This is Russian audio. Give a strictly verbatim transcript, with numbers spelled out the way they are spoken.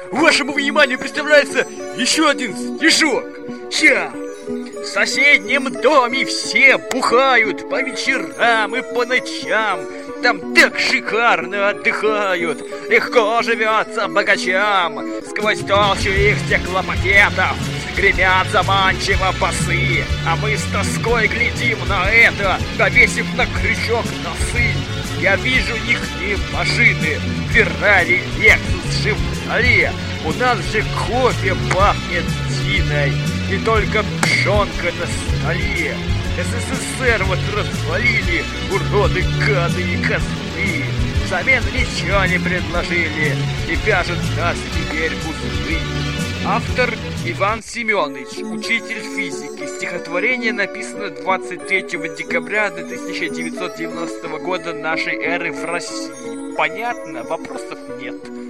вашему вниманию представляется еще один стишок. Ща. В соседнем доме все бухают по вечерам и по ночам. Там так шикарно отдыхают, легко живется богачам. Сквозь толщу их стеклопакетов гремят заманчиво басы, а мы с тоской глядим на это, повесив на крючок носы. Я вижу ихние машины, Феррари, Лексус, Шевроле. У нас же кофе пахнет тиной, и только пшенка на столе. СССР вот развалили уроды, гады и козлы. Взамен ничего не предложили и вяжут нас теперь узлы. Автор Иван Семенович, учитель физики. Стихотворение написано двадцать третьего декабря тысяча девятьсот девяностого года нашей эры в России. Понятно? Вопросов нет.